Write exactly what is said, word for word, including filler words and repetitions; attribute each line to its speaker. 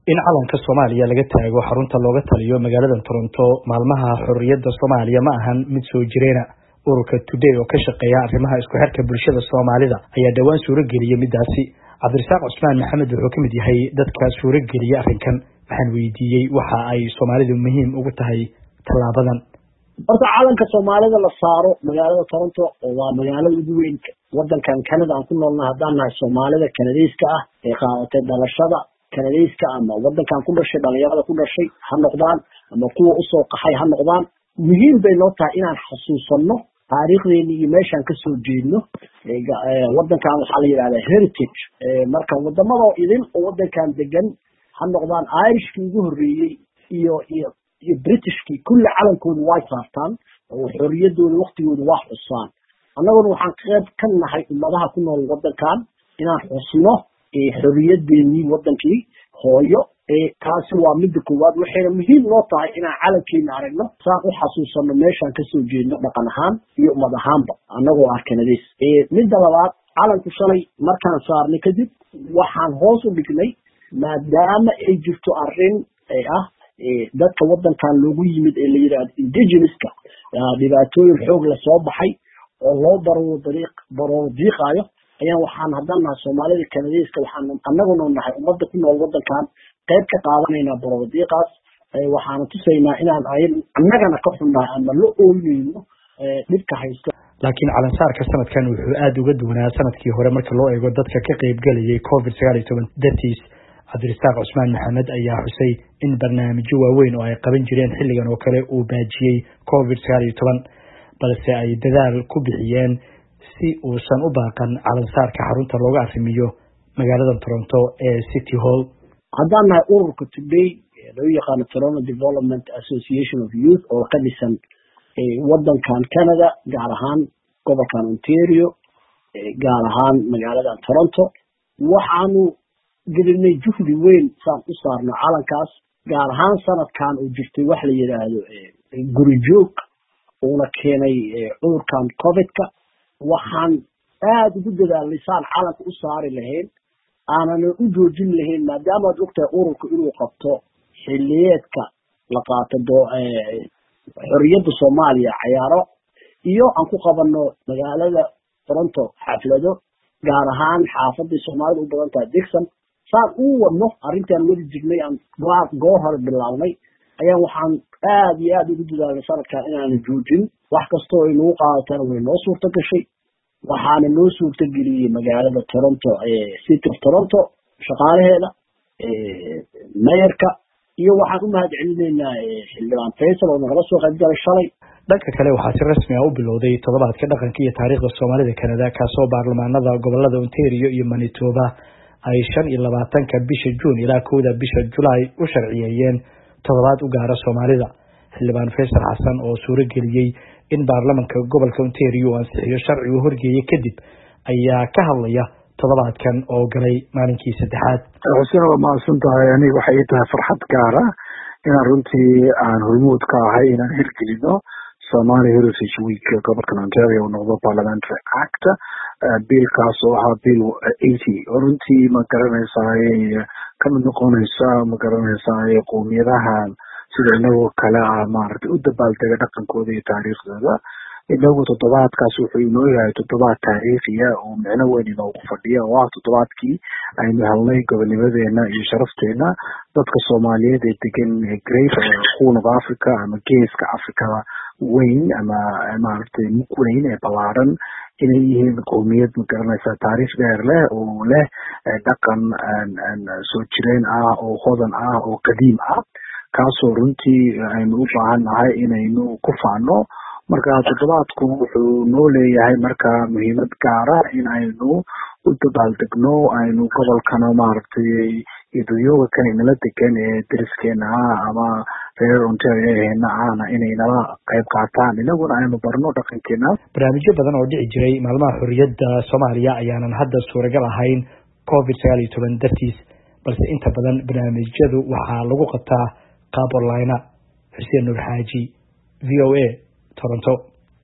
Speaker 1: in calanka Soomaaliya laga taago xarunta looga taliyo magaalada Toronto maalmaha xorriyadda Soomaaliya ma ahan mid soo jireena. Ururka Today oo ka shaqeeya arrimaha isku xirka bulshada Soomaalida ayaa dhawaan suura geliyay midaasi. Cabdirasaaq Cusmaan Maxamed wuxuu kamid yahay dadka suura geliyay arrinkan. Waxaan weydiiyay waxa ay Soomaalidu muhiim ugu tahay talaabadan.
Speaker 2: Horta calanka Soomaalida la saaro magaalada Toronto oo waa magaalada ugu weyn wadankan Canada aan ku noolnahay haddaan nahay Soomaalida Kanadiiska ah ee qaadatay dhalashada Kanadiiska ama wadankan ku dhashay dhalinyarada ku dhashay ha noqdaan ama kuwa u soo qaxay ha noqdaan muhiim bay noo tahay inaan xasuusano taariikhdeena iyo meeshaan ka soo jeedno wadankan waxaa la yiraahdaa heritage marka wadamada idin oo wadankan degan ha noqdaan Irishkii ugu horreeyay iyo iyo iyo Britishkii kulli calankoodu way saartaan oo xorriyadooda waqtigooda waa xusaan annaguna waxaan qayb ka nahay ummadaha ku nool wadankan inaan xusno ee xorriyadeennii wadankii hooyo ee taasi waa mid koowaad waxayna muhiim noo tahay inaan calankeena aragno saan u xasuusano meeshaan ka soo jeedno dhaqan ahaan iyo ummad ahaanba annagoo ah Kanadiis ee midda labaad calanku shalay markaan saarnay kadib waxaan hoos u dhignay maadaama ay jirto arrin ee ah dadka wadankan loogu yimid ee la yiraahdo indigenouska dhibaatooyin xoog la soo baxay oo loo baro dariiq baro diiqayo ayaan waxaan hadana Soomaalida Kanadiiska waxaan annaguna nahay ummadda ku nool wadankan qayb ka qaadanayna baro diiqaas waxaan tusaynaa inaan ayin annagana ka xunnahay ama la ooynayno dhibka haysto
Speaker 1: laakiin calansaarka sanadkan wuxuu aad uga duwanaa sanadkii hore marka loo eego dadka ka qayb galayay covid sagaal iyo toban dartiis. Cabdirasaaq Cusmaan Maxamed ayaa xusay in barnaamijyo waaweyn oo ay qaban jireen xilligan oo kale uu baajiyay covid sagaal iyo toban balse ay dadaal ku bixiyeen si uusan u baaqan calansaarka xarunta looga arrimiyo magaalada Toronto ee City Hall.
Speaker 2: haddaan nahay ururka Today loo yaqaan Toronto Development Association of Youth oo ka dhisan wadankan Canada gaar ahaan gobolkan Ontario gaar ahaan magaalada Toronto waxaanu gelinay juhdi weyn saan u saarno calankaas gaar ahaan sanadkan uu jirtay wax la yiraahdo guri joog oo la keenay cudurkan Covid-ka waxaan aad ugu dadaalnay saan calanka u saari lahayn aanan u joojin lahayn maadaama aad ogtahay ururku inuu qabto xilliyeedka la qaato xorriyadda Soomaaliya ciyaaro iyo aan ku qabanno magaalada Toronto xaflado gaar ahaan xaafadda Soomaalida u badan tahay Dixon saan u wadno arrintan wadi jirnay aan goor hore bilaabnay ayaan waxaan aad iyo aad ugu dadaalnay sanadkan inaan joojin wax kasta oo inuu qaadataan way noo suurta gashay waxaana noo suurta geliyay magaalada Toronto ee City of Toronto shaqaalaheeda ee mayorka iyo waxaan u mahadcelinaynaa xildhibaan Faisal oo nagala soo qayb galay shalay.
Speaker 1: dhanka kale waxaa si rasmi ah u bilowday toddobaadka dhaqanka iyo taariikhda Soomaalida Canada kaasoo baarlamaanada gobolada Ontario iyo Manitoba ay shan iyo labaatanka bisha June ilaa kowda bisha July u sharciyeeyeen toddobaad u gaara Soomaalida. xildhibaan Faisal Xasan oo suura geliyay in baarlamaanka gobolka Ontario ansixiyo sharci uu horgeeyay kadib ayaa ka hadlaya toddobaadkan oo galay maalinkii saddexaad.
Speaker 3: Xuseen waa maasan tahay aniga waxay tahay farxad gaar ah inaan runtii aan hormuud ka ahay inaan hirgelino Somali Heritage Week gobolka Ontario noqdo Parliamentary Act biilkaas oo ahaa bill eighty runtii ma garanaysaa ka mid noqonaysa ma garanaysaa qowmiyadaha sida inagoo kale ah maaragtay u dabaaldega dhaqankooda iyo taariikhdooda inagu toddobaadkaas wuxuu inoo yahay toddobaad taariikhiya oo micno weyn inoogu fadhiya oo ah toddobaadkii aynu helnay gobonimadeena iyo sharafteena dadka Soomaaliyeed ee degan Great Horn of Africa ama Geeska Africa weyn ama maaragtay mug weyn ee ballaaran inay yihiin qowmiyad ma garanaysaa taariikh dheer leh oo leh dhaqan soo jireen ah oo hodan ah oo qadiim ah kaasoo runtii aynu u baahan nahay inaynu ku faano. marka toddobaadku wuxuu noo leeyahay marka muhiimad gaara in aynu u dabaaldegno aynu gobolkana maaragtay iduyooga kan inala degan ee deriskeena ah ama reer Ontario heena ahna inay nala qayb qaataan inaguna aynu barno dhaqankeena.
Speaker 1: barnaamijyo badan oo dhici jiray maalmaha xorriyadda Soomaaliya ayaanan hadda suuragal ahayn covid sagaal iyo toban dartiis balse inta badan barnaamijyadu waxaa lagu qabtaa qaab online. Xuseen Nur Xaaji V O A Toronto.